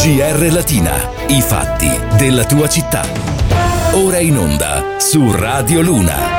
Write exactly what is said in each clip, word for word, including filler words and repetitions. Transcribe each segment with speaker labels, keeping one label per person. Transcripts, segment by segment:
Speaker 1: G R Latina, i fatti della tua città. Ora in onda su Radio Luna.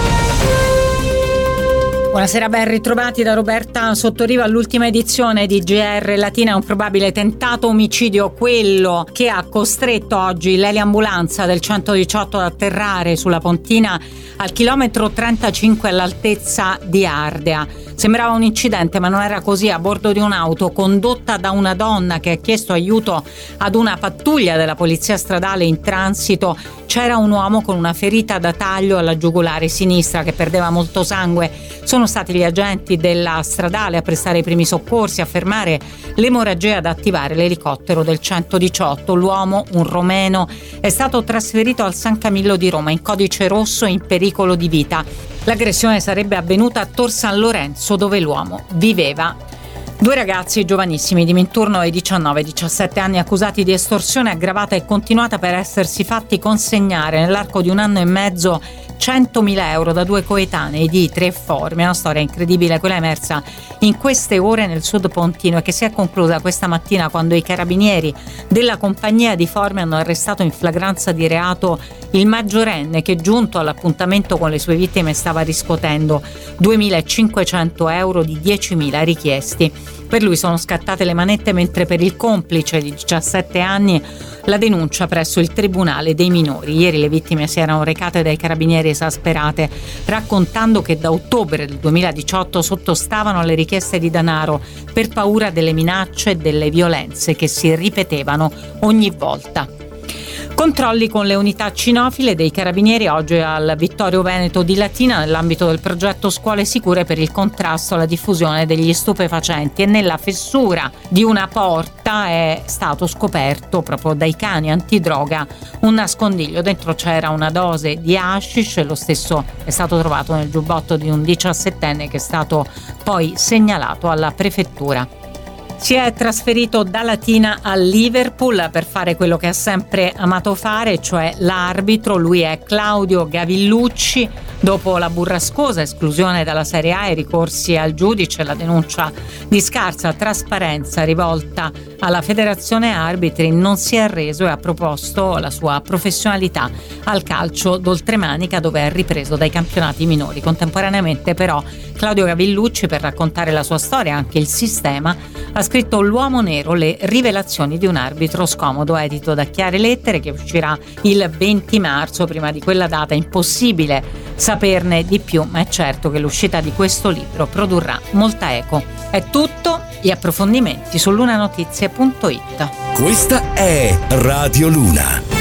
Speaker 2: Buonasera, ben ritrovati da Roberta Sottoriva all'ultima edizione di G R Latina. Un probabile tentato omicidio, quello che ha costretto oggi l'eliambulanza del centodiciotto ad atterrare sulla pontina al chilometro trentacinque all'altezza di Ardea. Sembrava un incidente, ma non era così. A bordo di un'auto condotta da una donna che ha chiesto aiuto ad una pattuglia della polizia stradale in transito, c'era un uomo con una ferita da taglio alla giugulare sinistra che perdeva molto sangue. Sono stati gli agenti della stradale a prestare i primi soccorsi, a fermare l'emorragia, ad attivare l'elicottero del centodiciotto. L'uomo, un romeno, è stato trasferito al San Camillo di Roma in codice rosso e in pericolo di vita. L'aggressione sarebbe avvenuta a Tor San Lorenzo, dove l'uomo viveva. Due ragazzi giovanissimi di intorno ai diciannove diciassette anni accusati di estorsione aggravata e continuata per essersi fatti consegnare nell'arco di un anno e mezzo centomila euro da due coetanei di Tre Forme. Una storia incredibile, quella emersa in queste ore nel sud pontino e che si è conclusa questa mattina quando i carabinieri della compagnia di Forme hanno arrestato in flagranza di reato il maggiorenne che, giunto all'appuntamento con le sue vittime, stava riscuotendo duemilacinquecento euro di diecimila richiesti. Per lui sono scattate le manette, mentre per il complice di diciassette anni la denuncia presso il Tribunale dei minori. Ieri le vittime si erano recate dai carabinieri esasperate, raccontando che da ottobre del duemiladiciotto sottostavano alle richieste di denaro per paura delle minacce e delle violenze che si ripetevano ogni volta. Controlli con le unità cinofile dei carabinieri oggi al Vittorio Veneto di Latina nell'ambito del progetto Scuole Sicure per il contrasto alla diffusione degli stupefacenti, e nella fessura di una porta è stato scoperto proprio dai cani antidroga un nascondiglio. Dentro c'era una dose di hashish e lo stesso è stato trovato nel giubbotto di un diciassettenne che è stato poi segnalato alla prefettura. Si è trasferito da Latina a Liverpool per fare quello che ha sempre amato fare, cioè l'arbitro. Lui è Claudio Gavillucci. Dopo la burrascosa esclusione dalla Serie A e ricorsi al giudice, la denuncia di scarsa trasparenza rivolta alla Federazione Arbitri, non si è arreso e ha proposto la sua professionalità al calcio d'oltremanica, dove è ripreso dai campionati minori. Contemporaneamente però Claudio Gavillucci, per raccontare la sua storia e anche il sistema, ha scritto L'uomo nero, le rivelazioni di un arbitro scomodo, edito da Chiare Lettere, che uscirà il venti marzo. Prima di quella data è impossibile saperne di più, ma è certo che l'uscita di questo libro produrrà molta eco. È tutto, gli approfondimenti su lunanotizie punto it.
Speaker 1: Questa è Radio Luna.